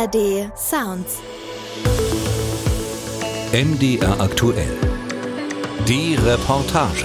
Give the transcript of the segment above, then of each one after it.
ARD Sounds. MDR aktuell. Die Reportage.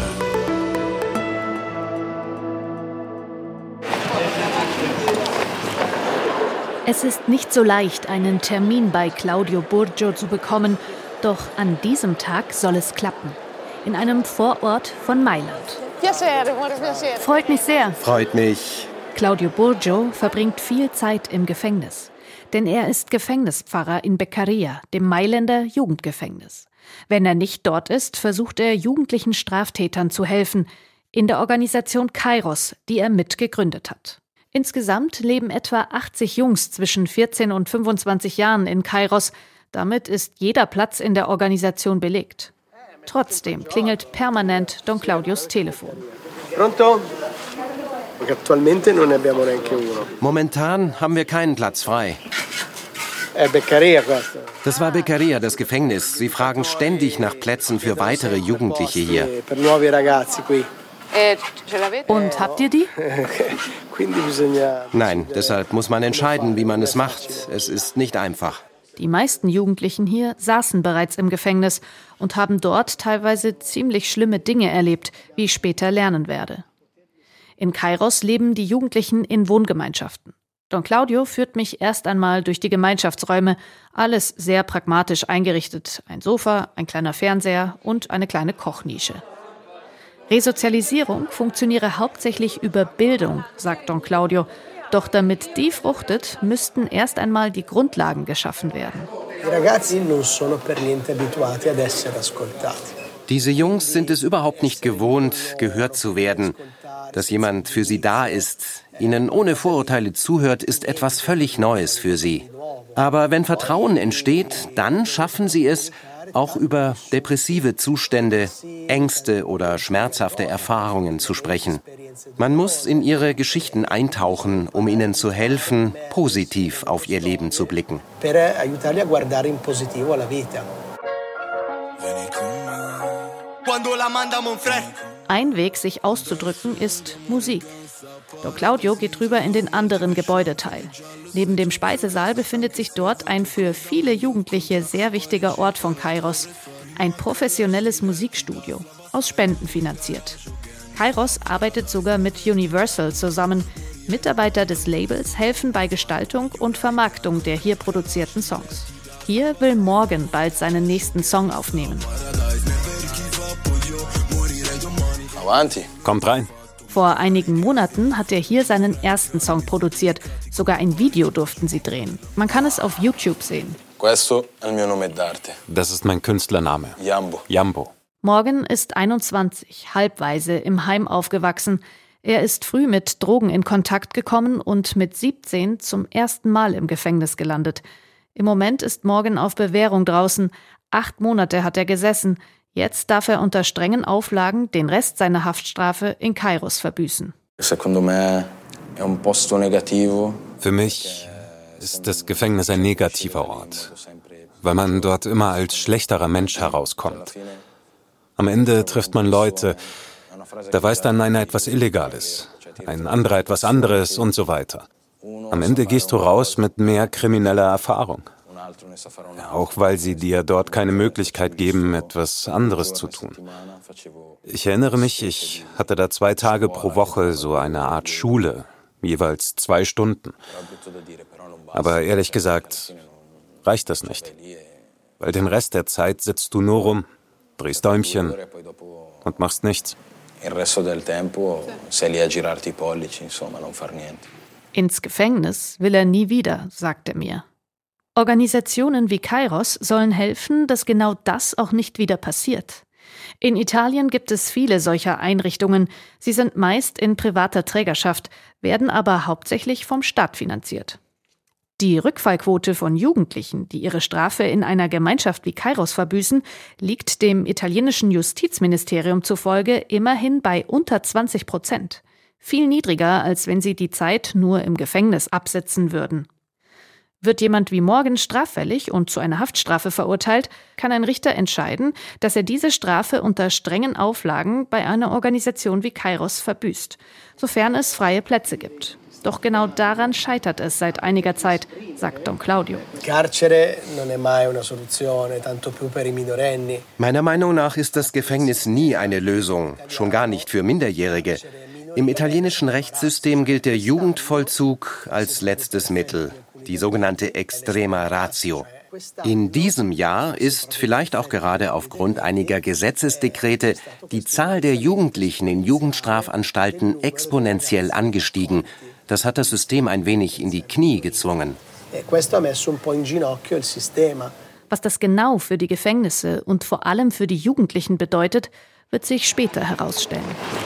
Es ist nicht so leicht, einen Termin bei Claudio Burgio zu bekommen, doch an diesem Tag soll es klappen. In einem Vorort von Mailand. Freut mich sehr. Freut mich. Claudio Burgio verbringt viel Zeit im Gefängnis. Denn er ist Gefängnispfarrer in Beccaria, dem Mailänder Jugendgefängnis. Wenn er nicht dort ist, versucht er, jugendlichen Straftätern zu helfen. In der Organisation Kairos, die er mitgegründet hat. Insgesamt leben etwa 80 Jungs zwischen 14 und 25 Jahren in Kairos. Damit ist jeder Platz in der Organisation belegt. Trotzdem klingelt permanent Don Claudios Telefon. Pronto? Momentan haben wir keinen Platz frei. Das war Beccaria, das Gefängnis. Sie fragen ständig nach Plätzen für weitere Jugendliche hier. Und habt ihr die? Nein, deshalb muss man entscheiden, wie man es macht. Es ist nicht einfach. Die meisten Jugendlichen hier saßen bereits im Gefängnis und haben dort teilweise ziemlich schlimme Dinge erlebt, wie ich später lernen werde. In Kairos leben die Jugendlichen in Wohngemeinschaften. Don Claudio führt mich erst einmal durch die Gemeinschaftsräume, alles sehr pragmatisch eingerichtet. Ein Sofa, ein kleiner Fernseher und eine kleine Kochnische. Resozialisierung funktioniere hauptsächlich über Bildung, sagt Don Claudio. Doch damit die fruchtet, müssten erst einmal die Grundlagen geschaffen werden. Diese Jungs sind es überhaupt nicht gewohnt, gehört zu werden. Dass jemand für sie da ist, ihnen ohne Vorurteile zuhört, ist etwas völlig Neues für sie. Aber wenn Vertrauen entsteht, dann schaffen sie es, auch über depressive Zustände, Ängste oder schmerzhafte Erfahrungen zu sprechen. Man muss in ihre Geschichten eintauchen, um ihnen zu helfen, positiv auf ihr Leben zu blicken. Ein Weg, sich auszudrücken, ist Musik. Don Claudio geht rüber in den anderen Gebäudeteil. Neben dem Speisesaal befindet sich dort ein für viele Jugendliche sehr wichtiger Ort von Kairos. Ein professionelles Musikstudio, aus Spenden finanziert. Kairos arbeitet sogar mit Universal zusammen. Mitarbeiter des Labels helfen bei Gestaltung und Vermarktung der hier produzierten Songs. Hier will Morgan bald seinen nächsten Song aufnehmen. Kommt rein. Vor einigen Monaten hat er hier seinen ersten Song produziert. Sogar ein Video durften sie drehen. Man kann es auf YouTube sehen. Das ist mein Künstlername. Jambo. Morgan ist 21, halbwaise, im Heim aufgewachsen. Er ist früh mit Drogen in Kontakt gekommen und mit 17 zum ersten Mal im Gefängnis gelandet. Im Moment ist Morgan auf Bewährung draußen. 8 Monate hat er gesessen. Jetzt darf er unter strengen Auflagen den Rest seiner Haftstrafe in Kairos verbüßen. Für mich ist das Gefängnis ein negativer Ort, weil man dort immer als schlechterer Mensch herauskommt. Am Ende trifft man Leute, da weiß dann einer etwas Illegales, ein anderer etwas anderes und so weiter. Am Ende gehst du raus mit mehr krimineller Erfahrung. Auch weil sie dir dort keine Möglichkeit geben, etwas anderes zu tun. Ich erinnere mich, ich hatte da 2 Tage pro Woche so eine Art Schule, jeweils 2 Stunden. Aber ehrlich gesagt, reicht das nicht. Weil den Rest der Zeit sitzt du nur rum, drehst Däumchen und machst nichts. Ins Gefängnis will er nie wieder, sagt er mir. Organisationen wie Kairos sollen helfen, dass genau das auch nicht wieder passiert. In Italien gibt es viele solcher Einrichtungen. Sie sind meist in privater Trägerschaft, werden aber hauptsächlich vom Staat finanziert. Die Rückfallquote von Jugendlichen, die ihre Strafe in einer Gemeinschaft wie Kairos verbüßen, liegt dem italienischen Justizministerium zufolge immerhin bei unter 20%. Viel niedriger, als wenn sie die Zeit nur im Gefängnis absitzen würden. Wird jemand wie Morgan straffällig und zu einer Haftstrafe verurteilt, kann ein Richter entscheiden, dass er diese Strafe unter strengen Auflagen bei einer Organisation wie Kairos verbüßt, sofern es freie Plätze gibt. Doch genau daran scheitert es seit einiger Zeit. sagt Don Claudio. Meiner Meinung nach ist das Gefängnis nie eine Lösung, schon gar nicht für Minderjährige. Im italienischen Rechtssystem gilt der Jugendvollzug als letztes Mittel, die sogenannte Extrema Ratio. In diesem Jahr ist, vielleicht auch gerade aufgrund einiger Gesetzesdekrete, die Zahl der Jugendlichen in Jugendstrafanstalten exponentiell angestiegen. Das hat das System ein wenig in die Knie gezwungen. Was das genau für die Gefängnisse und vor allem für die Jugendlichen bedeutet, wird sich später herausstellen.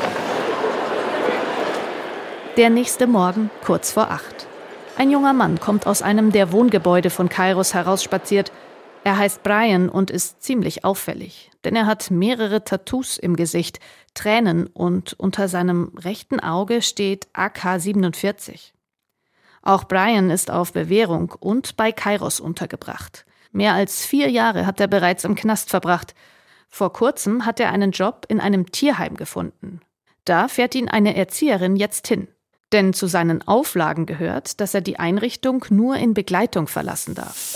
Der nächste Morgen, kurz vor 8. Ein junger Mann kommt aus einem der Wohngebäude von Kairos herausspaziert. Er heißt Brian und ist ziemlich auffällig, denn er hat mehrere Tattoos im Gesicht, Tränen und unter seinem rechten Auge steht AK-47. Auch Brian ist auf Bewährung und bei Kairos untergebracht. Mehr als 4 Jahre hat er bereits im Knast verbracht. Vor kurzem hat er einen Job in einem Tierheim gefunden. Da fährt ihn eine Erzieherin jetzt hin. Denn zu seinen Auflagen gehört, dass er die Einrichtung nur in Begleitung verlassen darf.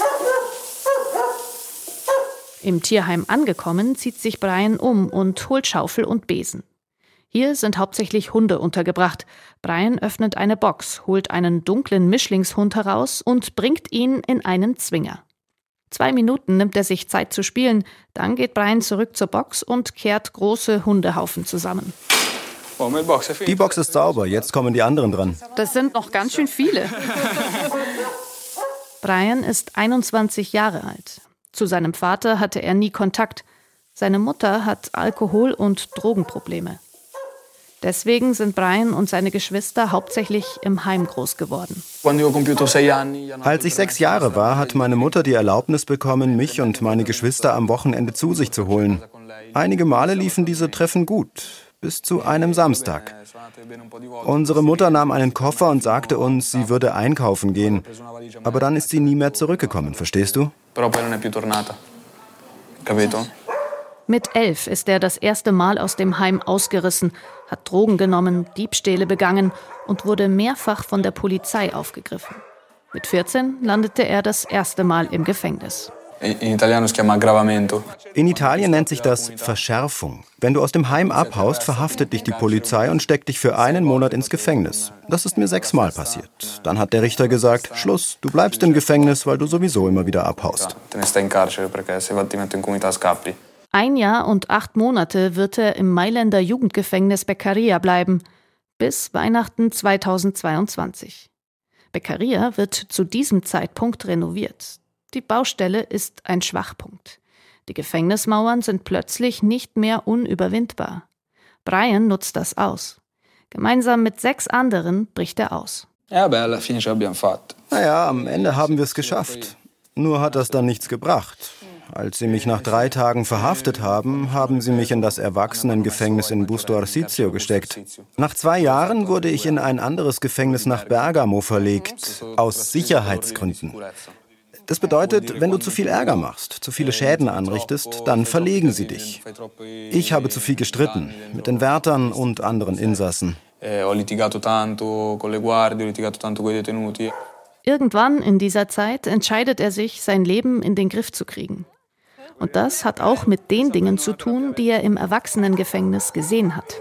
Im Tierheim angekommen, zieht sich Brian um und holt Schaufel und Besen. Hier sind hauptsächlich Hunde untergebracht. Brian öffnet eine Box, holt einen dunklen Mischlingshund heraus und bringt ihn in einen Zwinger. 2 Minuten nimmt er sich Zeit zu spielen, dann geht Brian zurück zur Box und kehrt große Hundehaufen zusammen. Die Box ist sauber, jetzt kommen die anderen dran. Das sind noch ganz schön viele. Brian ist 21 Jahre alt. Zu seinem Vater hatte er nie Kontakt. Seine Mutter hat Alkohol- und Drogenprobleme. Deswegen sind Brian und seine Geschwister hauptsächlich im Heim groß geworden. Als ich 6 Jahre war, hat meine Mutter die Erlaubnis bekommen, mich und meine Geschwister am Wochenende zu sich zu holen. Einige Male liefen diese Treffen gut. Bis zu einem Samstag. Unsere Mutter nahm einen Koffer und sagte uns, sie würde einkaufen gehen. Aber dann ist sie nie mehr zurückgekommen, verstehst du? Mit 11 ist er das erste Mal aus dem Heim ausgerissen, hat Drogen genommen, Diebstähle begangen und wurde mehrfach von der Polizei aufgegriffen. Mit 14 landete er das erste Mal im Gefängnis. In Italien nennt sich das Verschärfung. Wenn du aus dem Heim abhaust, verhaftet dich die Polizei und steckt dich für 1 Monat ins Gefängnis. Das ist mir 6 Mal passiert. Dann hat der Richter gesagt, Schluss, du bleibst im Gefängnis, weil du sowieso immer wieder abhaust. 1 Jahr und 8 Monate wird er im Mailänder Jugendgefängnis Beccaria bleiben, bis Weihnachten 2022. Beccaria wird zu diesem Zeitpunkt renoviert. Die Baustelle ist ein Schwachpunkt. Die Gefängnismauern sind plötzlich nicht mehr unüberwindbar. Brian nutzt das aus. Gemeinsam mit 6 anderen bricht er aus. Naja, am Ende haben wir es geschafft. Nur hat das dann nichts gebracht. Als sie mich nach 3 Tagen verhaftet haben, haben sie mich in das Erwachsenengefängnis in Busto Arsizio gesteckt. Nach 2 Jahren wurde ich in ein anderes Gefängnis nach Bergamo verlegt, aus Sicherheitsgründen. Das bedeutet, wenn du zu viel Ärger machst, zu viele Schäden anrichtest, dann verlegen sie dich. Ich habe zu viel gestritten, mit den Wärtern und anderen Insassen. Irgendwann in dieser Zeit entscheidet er sich, sein Leben in den Griff zu kriegen. Und das hat auch mit den Dingen zu tun, die er im Erwachsenengefängnis gesehen hat.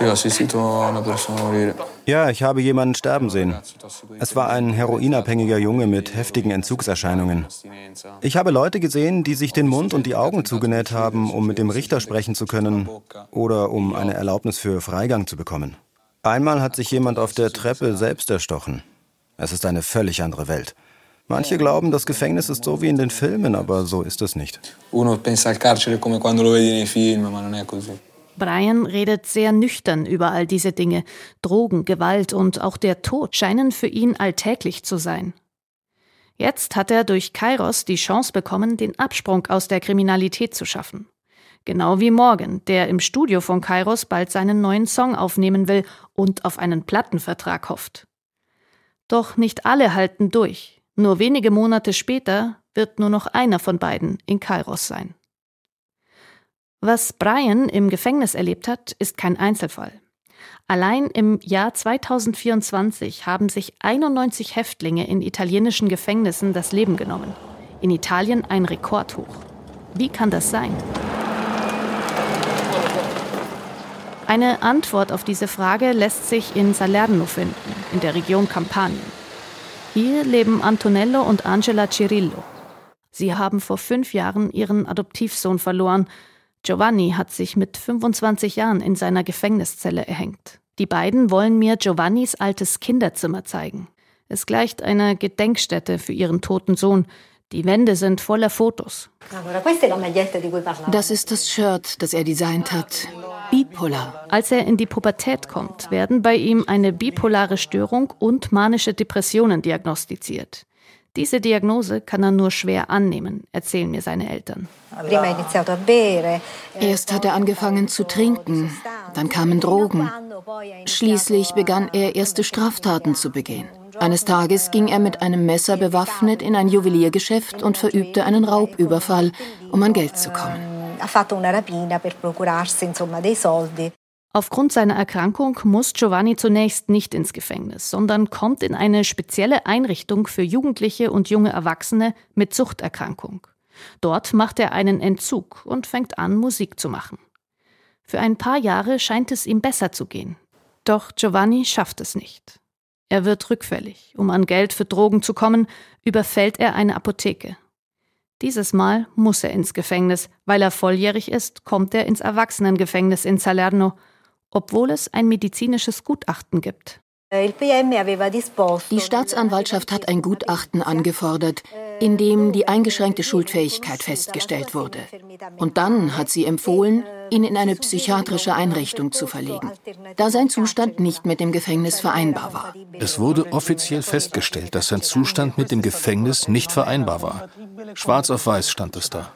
Ja, ich habe jemanden sterben sehen. Es war ein heroinabhängiger Junge mit heftigen Entzugserscheinungen. Ich habe Leute gesehen, die sich den Mund und die Augen zugenäht haben, um mit dem Richter sprechen zu können oder um eine Erlaubnis für Freigang zu bekommen. Einmal hat sich jemand auf der Treppe selbst erstochen. Es ist eine völlig andere Welt. Manche glauben, das Gefängnis ist so wie in den Filmen, aber so ist es nicht. Brian redet sehr nüchtern über all diese Dinge. Drogen, Gewalt und auch der Tod scheinen für ihn alltäglich zu sein. Jetzt hat er durch Kairos die Chance bekommen, den Absprung aus der Kriminalität zu schaffen. Genau wie Morgan, der im Studio von Kairos bald seinen neuen Song aufnehmen will und auf einen Plattenvertrag hofft. Doch nicht alle halten durch. Nur wenige Monate später wird nur noch einer von beiden in Kairos sein. Was Brian im Gefängnis erlebt hat, ist kein Einzelfall. Allein im Jahr 2024 haben sich 91 Häftlinge in italienischen Gefängnissen das Leben genommen. In Italien ein Rekordhoch. Wie kann das sein? Eine Antwort auf diese Frage lässt sich in Salerno finden, in der Region Kampanien. Hier leben Antonello und Angela Cirillo. Sie haben vor 5 Jahren ihren Adoptivsohn verloren. Giovanni hat sich mit 25 Jahren in seiner Gefängniszelle erhängt. Die beiden wollen mir Giovannis altes Kinderzimmer zeigen. Es gleicht einer Gedenkstätte für ihren toten Sohn. Die Wände sind voller Fotos. Das ist das Shirt, das er designt hat. Bipolar. Als er in die Pubertät kommt, werden bei ihm eine bipolare Störung und manische Depressionen diagnostiziert. Diese Diagnose kann er nur schwer annehmen, erzählen mir seine Eltern. Erst hat er angefangen zu trinken, dann kamen Drogen. Schließlich begann er erste Straftaten zu begehen. Eines Tages ging er mit einem Messer bewaffnet in ein Juweliergeschäft und verübte einen Raubüberfall, um an Geld zu kommen. Aufgrund seiner Erkrankung muss Giovanni zunächst nicht ins Gefängnis, sondern kommt in eine spezielle Einrichtung für Jugendliche und junge Erwachsene mit Suchterkrankung. Dort macht er einen Entzug und fängt an, Musik zu machen. Für ein paar Jahre scheint es ihm besser zu gehen. Doch Giovanni schafft es nicht. Er wird rückfällig. Um an Geld für Drogen zu kommen, überfällt er eine Apotheke. Dieses Mal muss er ins Gefängnis. Weil er volljährig ist, kommt er ins Erwachsenengefängnis in Salerno, obwohl es ein medizinisches Gutachten gibt. Die Staatsanwaltschaft hat ein Gutachten angefordert, in dem die eingeschränkte Schuldfähigkeit festgestellt wurde. Und dann hat sie empfohlen, ihn in eine psychiatrische Einrichtung zu verlegen, da sein Zustand nicht mit dem Gefängnis vereinbar war. Es wurde offiziell festgestellt, dass sein Zustand mit dem Gefängnis nicht vereinbar war. Schwarz auf weiß stand es da.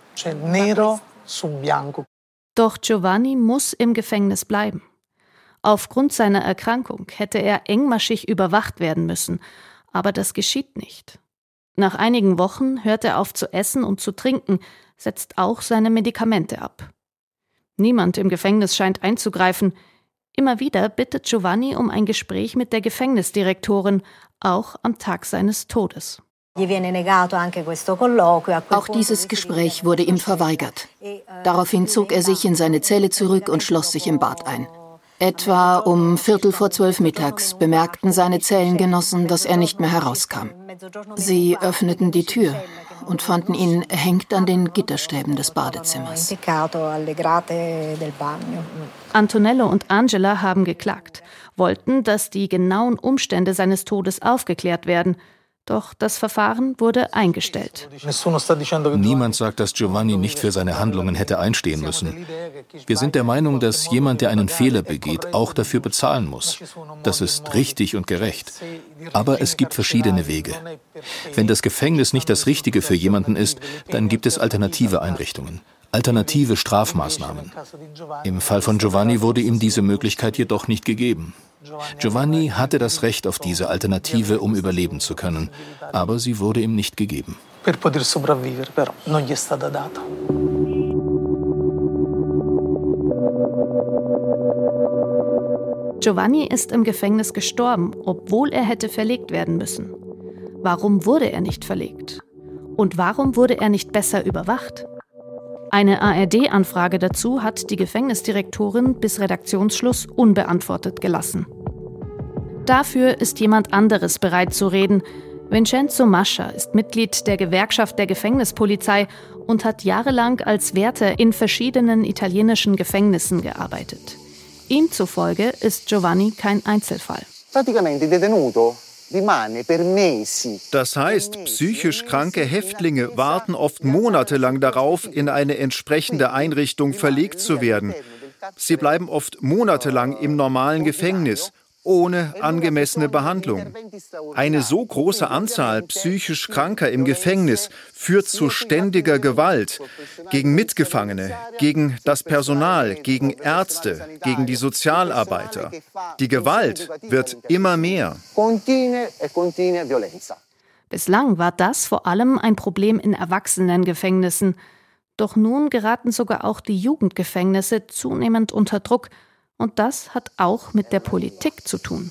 Doch Giovanni muss im Gefängnis bleiben. Aufgrund seiner Erkrankung hätte er engmaschig überwacht werden müssen, aber das geschieht nicht. Nach einigen Wochen hört er auf zu essen und zu trinken, setzt auch seine Medikamente ab. Niemand im Gefängnis scheint einzugreifen. Immer wieder bittet Giovanni um ein Gespräch mit der Gefängnisdirektorin, auch am Tag seines Todes. Auch dieses Gespräch wurde ihm verweigert. Daraufhin zog er sich in seine Zelle zurück und schloss sich im Bad ein. Etwa um 11:45 mittags bemerkten seine Zellengenossen, dass er nicht mehr herauskam. Sie öffneten die Tür und fanden ihn erhängt an den Gitterstäben des Badezimmers. Antonello und Angela haben geklagt, wollten, dass die genauen Umstände seines Todes aufgeklärt werden. Doch das Verfahren wurde eingestellt. Niemand sagt, dass Giovanni nicht für seine Handlungen hätte einstehen müssen. Wir sind der Meinung, dass jemand, der einen Fehler begeht, auch dafür bezahlen muss. Das ist richtig und gerecht. Aber es gibt verschiedene Wege. Wenn das Gefängnis nicht das Richtige für jemanden ist, dann gibt es alternative Einrichtungen, alternative Strafmaßnahmen. Im Fall von Giovanni wurde ihm diese Möglichkeit jedoch nicht gegeben. Giovanni hatte das Recht auf diese Alternative, um überleben zu können, aber sie wurde ihm nicht gegeben. Giovanni ist im Gefängnis gestorben, obwohl er hätte verlegt werden müssen. Warum wurde er nicht verlegt? Und warum wurde er nicht besser überwacht? Eine ARD-Anfrage dazu hat die Gefängnisdirektorin bis Redaktionsschluss unbeantwortet gelassen. Dafür ist jemand anderes bereit zu reden. Vincenzo Mascia ist Mitglied der Gewerkschaft der Gefängnispolizei und hat jahrelang als Wärter in verschiedenen italienischen Gefängnissen gearbeitet. Ihm zufolge ist Giovanni kein Einzelfall. Das heißt, psychisch kranke Häftlinge warten oft monatelang darauf, in eine entsprechende Einrichtung verlegt zu werden. Sie bleiben oft monatelang im normalen Gefängnis, ohne angemessene Behandlung. Eine so große Anzahl psychisch Kranker im Gefängnis führt zu ständiger Gewalt gegen Mitgefangene, gegen das Personal, gegen Ärzte, gegen die Sozialarbeiter. Die Gewalt wird immer mehr. Bislang war das vor allem ein Problem in Erwachsenengefängnissen. Doch nun geraten sogar auch die Jugendgefängnisse zunehmend unter Druck Und das hat auch mit der Politik zu tun.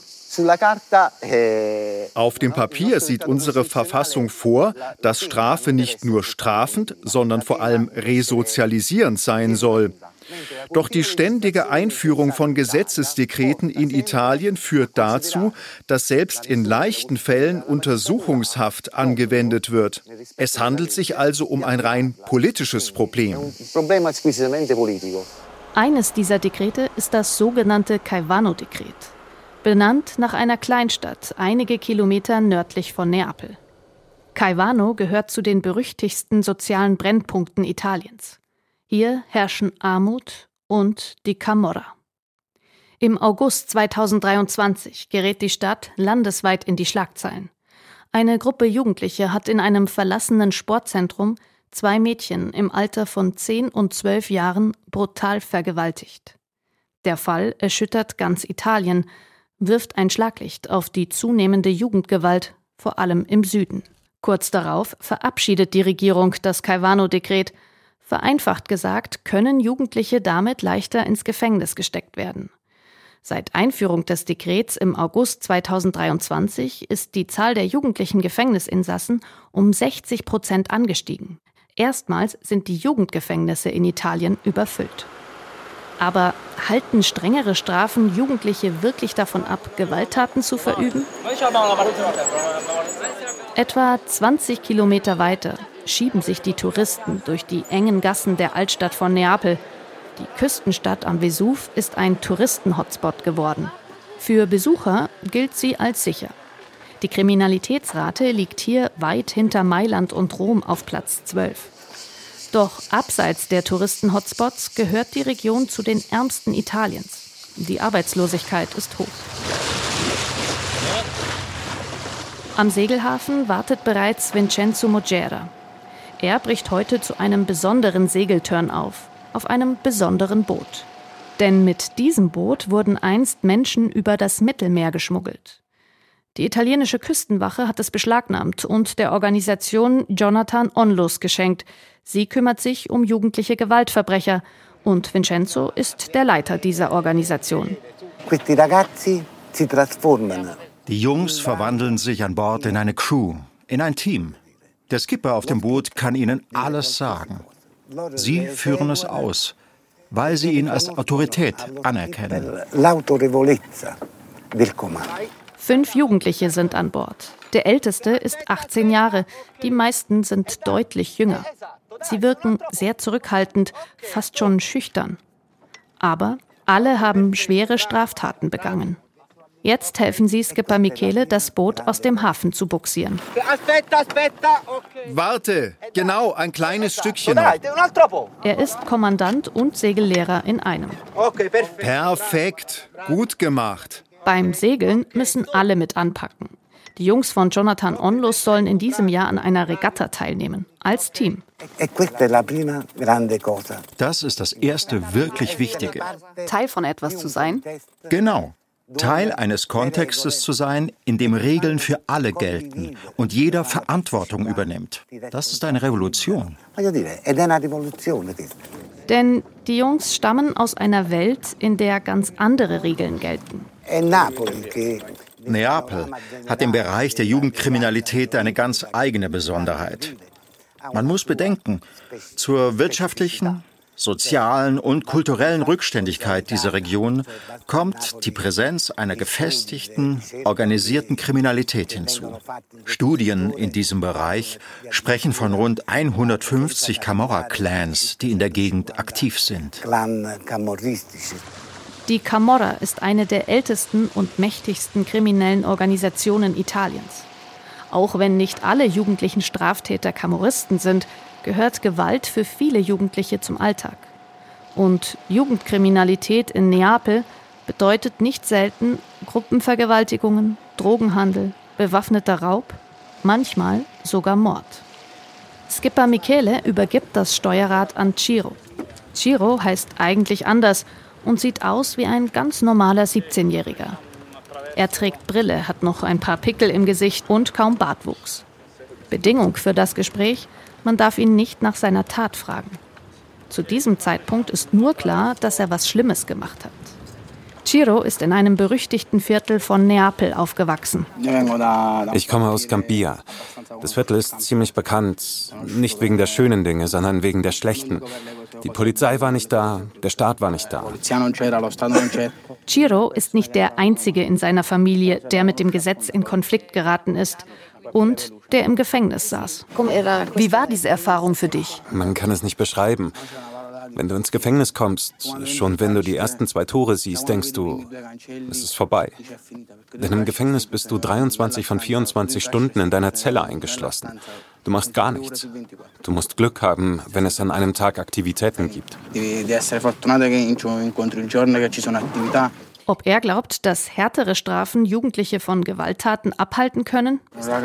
Auf dem Papier sieht unsere Verfassung vor, dass Strafe nicht nur strafend, sondern vor allem resozialisierend sein soll. Doch die ständige Einführung von Gesetzesdekreten in Italien führt dazu, dass selbst in leichten Fällen Untersuchungshaft angewendet wird. Es handelt sich also um ein rein politisches Problem. Eines dieser Dekrete ist das sogenannte Caivano-Dekret, benannt nach einer Kleinstadt einige Kilometer nördlich von Neapel. Caivano gehört zu den berüchtigsten sozialen Brennpunkten Italiens. Hier herrschen Armut und die Camorra. Im August 2023 gerät die Stadt landesweit in die Schlagzeilen. Eine Gruppe Jugendliche hat in einem verlassenen Sportzentrum 2 Mädchen im Alter von 10 und 12 Jahren brutal vergewaltigt. Der Fall erschüttert ganz Italien, wirft ein Schlaglicht auf die zunehmende Jugendgewalt, vor allem im Süden. Kurz darauf verabschiedet die Regierung das Caivano-Dekret. Vereinfacht gesagt, können Jugendliche damit leichter ins Gefängnis gesteckt werden. Seit Einführung des Dekrets im August 2023 ist die Zahl der jugendlichen Gefängnisinsassen um 60% angestiegen. Erstmals sind die Jugendgefängnisse in Italien überfüllt. Aber halten strengere Strafen Jugendliche wirklich davon ab, Gewalttaten zu verüben? Etwa 20 Kilometer weiter schieben sich die Touristen durch die engen Gassen der Altstadt von Neapel. Die Küstenstadt am Vesuv ist ein Touristen-Hotspot geworden. Für Besucher gilt sie als sicher. Die Kriminalitätsrate liegt hier weit hinter Mailand und Rom auf Platz 12. Doch abseits der Touristen-Hotspots gehört die Region zu den ärmsten Italiens. Die Arbeitslosigkeit ist hoch. Am Segelhafen wartet bereits Vincenzo Mogera. Er bricht heute zu einem besonderen Segeltörn auf einem besonderen Boot. Denn mit diesem Boot wurden einst Menschen über das Mittelmeer geschmuggelt. Die italienische Küstenwache hat es beschlagnahmt und der Organisation Jonathan Onlus geschenkt. Sie kümmert sich um jugendliche Gewaltverbrecher und Vincenzo ist der Leiter dieser Organisation. Die Jungs verwandeln sich an Bord in eine Crew, in ein Team. Der Skipper auf dem Boot kann ihnen alles sagen. Sie führen es aus, weil sie ihn als Autorität anerkennen. 5 Jugendliche sind an Bord. Der älteste ist 18 Jahre, die meisten sind deutlich jünger. Sie wirken sehr zurückhaltend, fast schon schüchtern. Aber alle haben schwere Straftaten begangen. Jetzt helfen sie Skipper Michele, das Boot aus dem Hafen zu bugsieren. Warte, genau, ein kleines Stückchen noch. Er ist Kommandant und Segellehrer in einem. Perfekt, gut gemacht. Beim Segeln müssen alle mit anpacken. Die Jungs von Jonathan Onlus sollen in diesem Jahr an einer Regatta teilnehmen, als Team. Das ist das erste wirklich Wichtige. Teil von etwas zu sein? Genau. Teil eines Kontextes zu sein, in dem Regeln für alle gelten und jeder Verantwortung übernimmt. Das ist eine Revolution. Denn die Jungs stammen aus einer Welt, in der ganz andere Regeln gelten. Neapel hat im Bereich der Jugendkriminalität eine ganz eigene Besonderheit. Man muss bedenken, zur wirtschaftlichen, sozialen und kulturellen Rückständigkeit dieser Region kommt die Präsenz einer gefestigten, organisierten Kriminalität hinzu. Studien in diesem Bereich sprechen von rund 150 Camorra-Clans, die in der Gegend aktiv sind. Die Camorra ist eine der ältesten und mächtigsten kriminellen Organisationen Italiens. Auch wenn nicht alle jugendlichen Straftäter Camorristen sind, gehört Gewalt für viele Jugendliche zum Alltag. Und Jugendkriminalität in Neapel bedeutet nicht selten Gruppenvergewaltigungen, Drogenhandel, bewaffneter Raub, manchmal sogar Mord. Skipper Michele übergibt das Steuerrad an Ciro. Ciro heißt eigentlich anders und sieht aus wie ein ganz normaler 17-Jähriger. Er trägt Brille, hat noch ein paar Pickel im Gesicht und kaum Bartwuchs. Bedingung für das Gespräch: Man darf ihn nicht nach seiner Tat fragen. Zu diesem Zeitpunkt ist nur klar, dass er was Schlimmes gemacht hat. Ciro ist in einem berüchtigten Viertel von Neapel aufgewachsen. Ich komme aus Gambia. Das Viertel ist ziemlich bekannt, nicht wegen der schönen Dinge, sondern wegen der schlechten. Die Polizei war nicht da, der Staat war nicht da. Ciro ist nicht der Einzige in seiner Familie, der mit dem Gesetz in Konflikt geraten ist und der im Gefängnis saß. Wie war diese Erfahrung für dich? Man kann es nicht beschreiben. Wenn du ins Gefängnis kommst, schon wenn du die ersten 2 Tore siehst, denkst du, es ist vorbei. Denn im Gefängnis bist du 23 von 24 Stunden in deiner Zelle eingeschlossen. Du machst gar nichts. Du musst Glück haben, wenn es an einem Tag Aktivitäten gibt. Ob er glaubt, dass härtere Strafen Jugendliche von Gewalttaten abhalten können?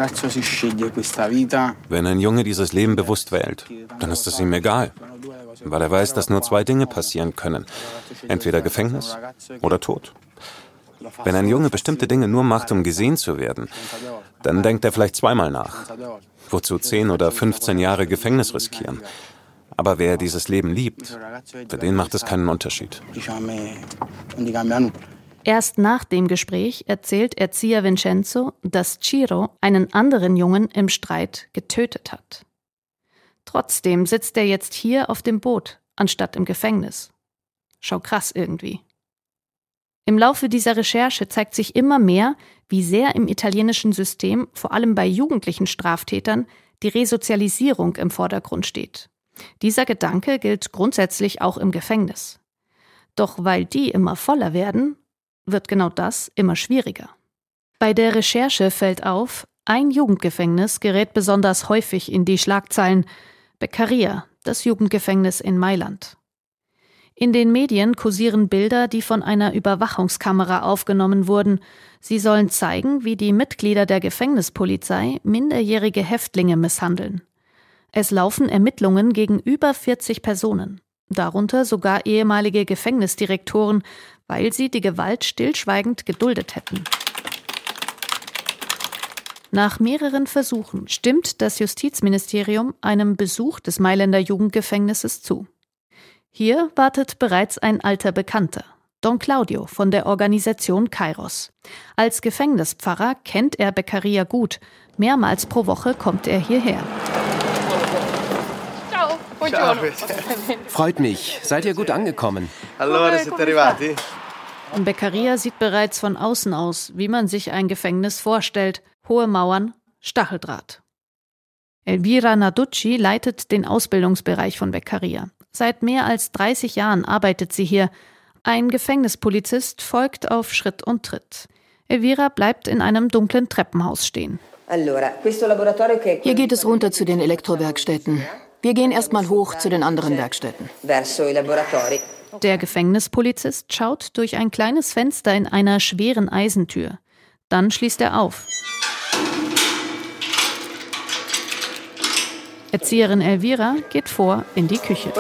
Wenn ein Junge dieses Leben bewusst wählt, dann ist es ihm egal. Weil er weiß, dass nur 2 Dinge passieren können. Entweder Gefängnis oder Tod. Wenn ein Junge bestimmte Dinge nur macht, um gesehen zu werden, dann denkt er vielleicht zweimal nach. Wozu 10 oder 15 Jahre Gefängnis riskieren? Aber wer dieses Leben liebt, für den macht es keinen Unterschied. Erst nach dem Gespräch erzählt Erzieher Vincenzo, dass Ciro einen anderen Jungen im Streit getötet hat. Trotzdem sitzt er jetzt hier auf dem Boot, anstatt im Gefängnis. Schau krass irgendwie. Im Laufe dieser Recherche zeigt sich immer mehr, wie sehr im italienischen System, vor allem bei jugendlichen Straftätern, die Resozialisierung im Vordergrund steht. Dieser Gedanke gilt grundsätzlich auch im Gefängnis. Doch weil die immer voller werden, wird genau das immer schwieriger. Bei der Recherche fällt auf, ein Jugendgefängnis gerät besonders häufig in die Schlagzeilen: Beccaria, das Jugendgefängnis in Mailand. In den Medien kursieren Bilder, die von einer Überwachungskamera aufgenommen wurden. Sie sollen zeigen, wie die Mitglieder der Gefängnispolizei minderjährige Häftlinge misshandeln. Es laufen Ermittlungen gegen über 40 Personen, darunter sogar ehemalige Gefängnisdirektoren, weil sie die Gewalt stillschweigend geduldet hätten. Nach mehreren Versuchen stimmt das Justizministerium einem Besuch des Mailänder Jugendgefängnisses zu. Hier wartet bereits ein alter Bekannter, Don Claudio von der Organisation Kairos. Als Gefängnispfarrer kennt er Beccaria gut. Mehrmals pro Woche kommt er hierher. Ciao, buongiorno. Freut mich. Seid ihr gut angekommen? Allora, siete arrivati? Beccaria sieht bereits von außen aus, wie man sich ein Gefängnis vorstellt. Hohe Mauern, Stacheldraht. Elvira Narducci leitet den Ausbildungsbereich von Beccaria. Seit mehr als 30 Jahren arbeitet sie hier. Ein Gefängnispolizist folgt auf Schritt und Tritt. Elvira bleibt in einem dunklen Treppenhaus stehen. Hier geht es runter zu den Elektrowerkstätten. Wir gehen erstmal hoch zu den anderen Werkstätten. Der Gefängnispolizist schaut durch ein kleines Fenster in einer schweren Eisentür. Dann schließt er auf. Erzieherin Elvira geht vor in die Küche.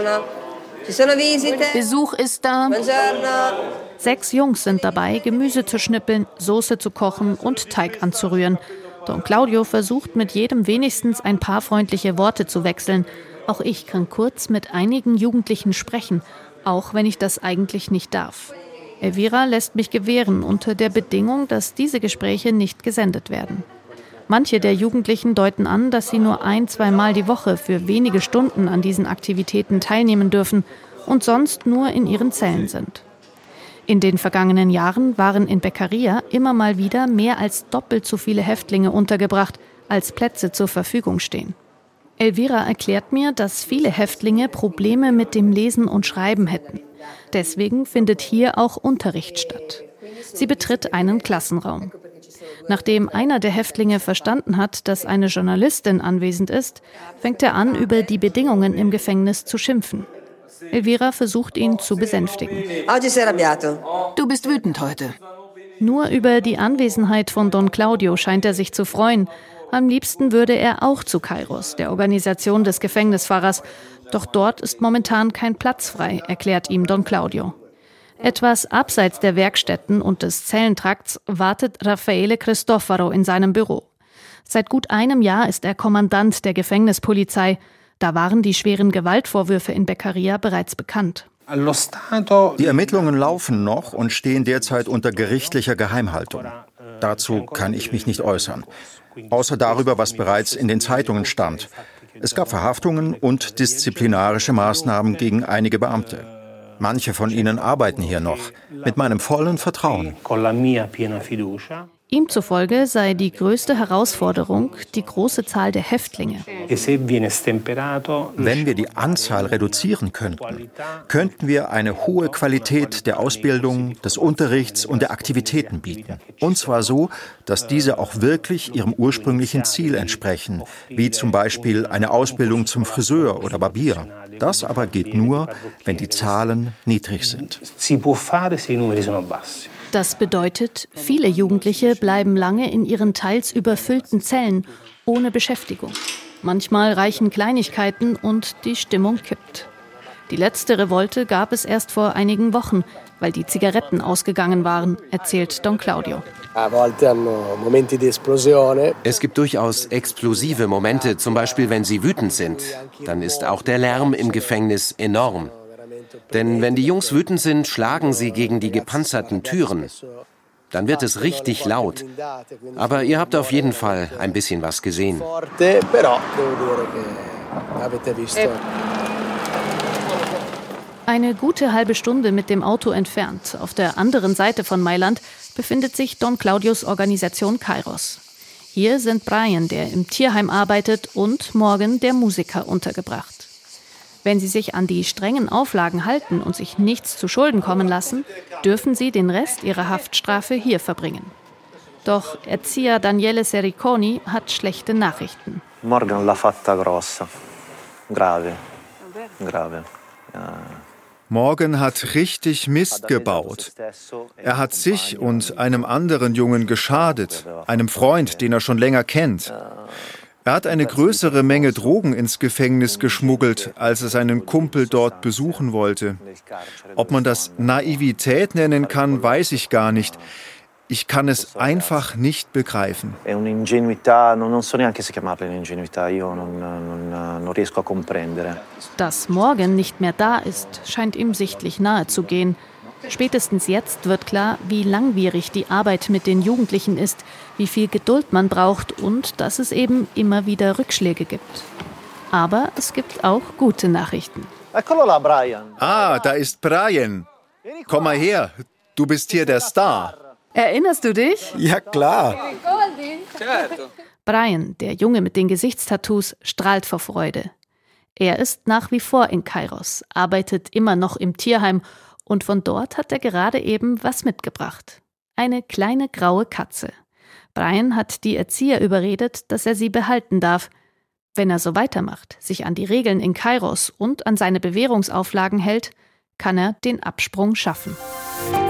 Besuch ist da. 6 Jungs sind dabei, Gemüse zu schnippeln, Soße zu kochen und Teig anzurühren. Don Claudio versucht mit jedem wenigstens ein paar freundliche Worte zu wechseln. Auch ich kann kurz mit einigen Jugendlichen sprechen, auch wenn ich das eigentlich nicht darf. Elvira lässt mich gewähren unter der Bedingung, dass diese Gespräche nicht gesendet werden. Manche der Jugendlichen deuten an, dass sie nur 1-2 Mal die Woche für wenige Stunden an diesen Aktivitäten teilnehmen dürfen und sonst nur in ihren Zellen sind. In den vergangenen Jahren waren in Beccaria immer mal wieder mehr als doppelt so viele Häftlinge untergebracht, als Plätze zur Verfügung stehen. Elvira erklärt mir, dass viele Häftlinge Probleme mit dem Lesen und Schreiben hätten. Deswegen findet hier auch Unterricht statt. Sie betritt einen Klassenraum. Nachdem einer der Häftlinge verstanden hat, dass eine Journalistin anwesend ist, fängt er an, über die Bedingungen im Gefängnis zu schimpfen. Elvira versucht, ihn zu besänftigen. Du bist wütend heute. Nur über die Anwesenheit von Don Claudio scheint er sich zu freuen. Am liebsten würde er auch zu Kairos, der Organisation des Gefängnisfahrers. Doch dort ist momentan kein Platz frei, erklärt ihm Don Claudio. Etwas abseits der Werkstätten und des Zellentrakts wartet Raffaele Cristofaro in seinem Büro. Seit gut einem Jahr ist er Kommandant der Gefängnispolizei. Da waren die schweren Gewaltvorwürfe in Beccaria bereits bekannt. Die Ermittlungen laufen noch und stehen derzeit unter gerichtlicher Geheimhaltung. Dazu kann ich mich nicht äußern. Außer darüber, was bereits in den Zeitungen stand. Es gab Verhaftungen und disziplinarische Maßnahmen gegen einige Beamte. Manche von ihnen arbeiten hier noch, mit meinem vollen Vertrauen. Ihm zufolge sei die größte Herausforderung die große Zahl der Häftlinge. Wenn wir die Anzahl reduzieren könnten, könnten wir eine hohe Qualität der Ausbildung, des Unterrichts und der Aktivitäten bieten. Und zwar so, dass diese auch wirklich ihrem ursprünglichen Ziel entsprechen, wie zum Beispiel eine Ausbildung zum Friseur oder Barbier. Das aber geht nur, wenn die Zahlen niedrig sind. Das bedeutet, viele Jugendliche bleiben lange in ihren teils überfüllten Zellen, ohne Beschäftigung. Manchmal reichen Kleinigkeiten und die Stimmung kippt. Die letzte Revolte gab es erst vor einigen Wochen, weil die Zigaretten ausgegangen waren, erzählt Don Claudio. Es gibt durchaus explosive Momente, zum Beispiel wenn sie wütend sind. Dann ist auch der Lärm im Gefängnis enorm. Denn wenn die Jungs wütend sind, schlagen sie gegen die gepanzerten Türen. Dann wird es richtig laut. Aber ihr habt auf jeden Fall ein bisschen was gesehen. Eine gute halbe Stunde mit dem Auto entfernt, auf der anderen Seite von Mailand, befindet sich Don Claudios Organisation Kairos. Hier sind Brian, der im Tierheim arbeitet, und Morgan, der Musiker, untergebracht. Wenn sie sich an die strengen Auflagen halten und sich nichts zu Schulden kommen lassen, dürfen sie den Rest ihrer Haftstrafe hier verbringen. Doch Erzieher Daniele Sericoni hat schlechte Nachrichten. Morgan l'ha fatta grossa. Grave. Morgan hat richtig Mist gebaut. Er hat sich und einem anderen Jungen geschadet, einem Freund, den er schon länger kennt. Er hat eine größere Menge Drogen ins Gefängnis geschmuggelt, als er seinen Kumpel dort besuchen wollte. Ob man das Naivität nennen kann, weiß ich gar nicht. Ich kann es einfach nicht begreifen. Dass Morgan nicht mehr da ist, scheint ihm sichtlich nahe zu gehen. Spätestens jetzt wird klar, wie langwierig die Arbeit mit den Jugendlichen ist, wie viel Geduld man braucht und dass es eben immer wieder Rückschläge gibt. Aber es gibt auch gute Nachrichten. Ah, da ist Brian. Komm mal her, du bist hier der Star. Erinnerst du dich? Ja, klar. Brian, der Junge mit den Gesichtstattoos, strahlt vor Freude. Er ist nach wie vor in Kairos, arbeitet immer noch im Tierheim und von dort hat er gerade eben was mitgebracht. Eine kleine graue Katze. Brian hat die Erzieher überredet, dass er sie behalten darf. Wenn er so weitermacht, sich an die Regeln in Kairos und an seine Bewährungsauflagen hält, kann er den Absprung schaffen.